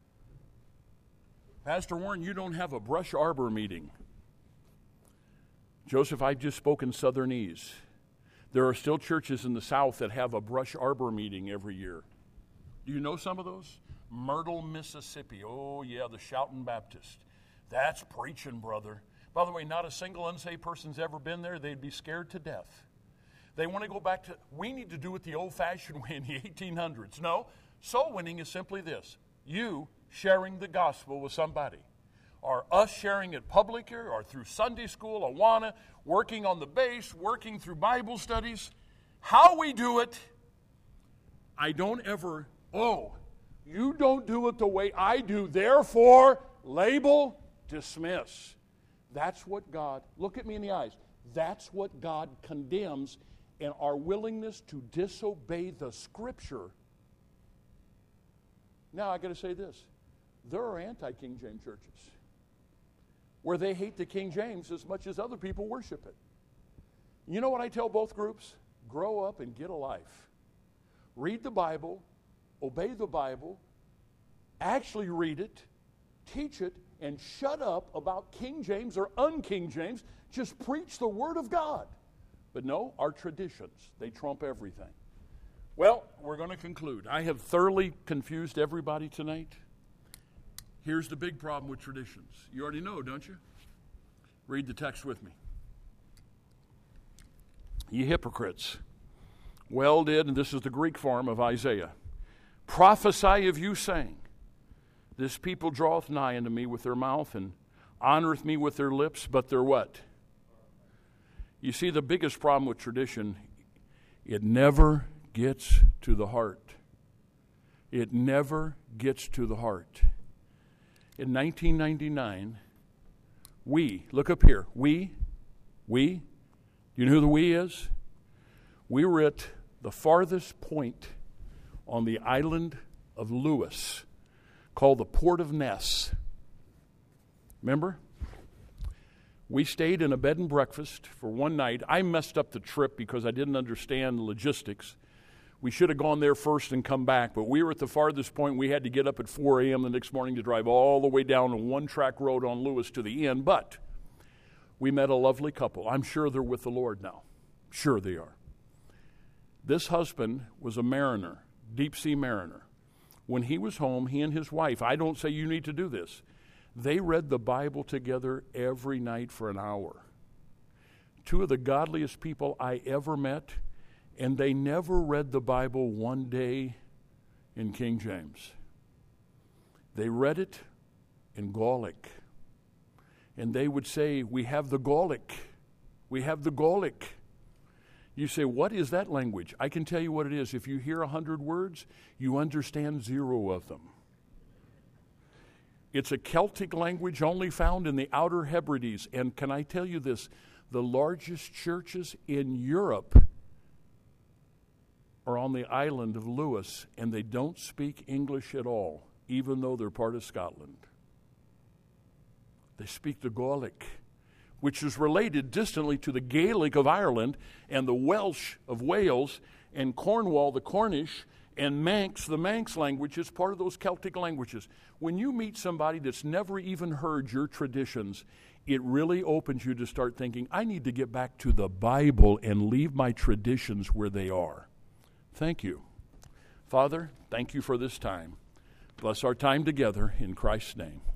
[SPEAKER 1] Pastor Warren, you don't have a brush arbor meeting. Joseph, I've just spoken Southernese. There are still churches in the South that have a brush arbor meeting every year. Do you know some of those? Myrtle, Mississippi. Oh, yeah, the Shouting Baptist. That's preaching, brother. By the way, not a single unsaved person's ever been there. They'd be scared to death. They want to go back to, we need to do it the old-fashioned way in the eighteen hundreds. No, soul winning is simply this. You sharing the gospel with somebody. Or us sharing it publicly or through Sunday school, Awana, working on the base, working through Bible studies. How we do it, I don't ever, oh, you don't do it the way I do, therefore, label, dismiss. That's what God, look at me in the eyes, that's what God condemns, and our willingness to disobey the Scripture. Now, I got to say this. There are anti-King James churches where they hate the King James as much as other people worship it. You know what I tell both groups? Grow up and get a life. Read the Bible, obey the Bible, actually read it, teach it, and shut up about King James or un-King James. Just preach the Word of God. But no, our traditions, they trump everything. Well, we're going to conclude. I have thoroughly confused everybody tonight. Here's the big problem with traditions. You already know, don't you? Read the text with me. Ye hypocrites, well did, and this is the Greek form of Isaiah, prophesy of you, saying, this people draweth nigh unto me with their mouth, and honoreth me with their lips, but their what? You see, the biggest problem with tradition, it never gets to the heart. It never gets to the heart. In nineteen ninety-nine, we, look up here, we, we, you know who the we is? We were at the farthest point on the island of Lewis called the Port of Ness. Remember? We stayed in a bed and breakfast for one night. I messed up the trip because I didn't understand the logistics. We should have gone there first and come back, but we were at the farthest point. We had to get up at four a.m. the next morning to drive all the way down a one-track road on Lewis to the inn, but we met a lovely couple. I'm sure they're with the Lord now. Sure they are. This husband was a mariner, deep-sea mariner. When he was home, he and his wife, I don't say you need to do this, they read the Bible together every night for an hour. Two of the godliest people I ever met, and they never read the Bible one day in King James. They read it in Gaelic. And they would say, we have the Gaelic. We have the Gaelic. You say, what is that language? I can tell you what it is. If you hear a hundred words, you understand zero of them. It's a Celtic language only found in the Outer Hebrides. And can I tell you this? The largest churches in Europe are on the island of Lewis, and they don't speak English at all, even though they're part of Scotland. They speak the Gaelic, which is related distantly to the Gaelic of Ireland and the Welsh of Wales and Cornwall, the Cornish, and Manx, the Manx language is part of those Celtic languages. When you meet somebody that's never even heard your traditions, it really opens you to start thinking, I need to get back to the Bible and leave my traditions where they are. Thank you. Father, thank you for this time. Bless our time together in Christ's name.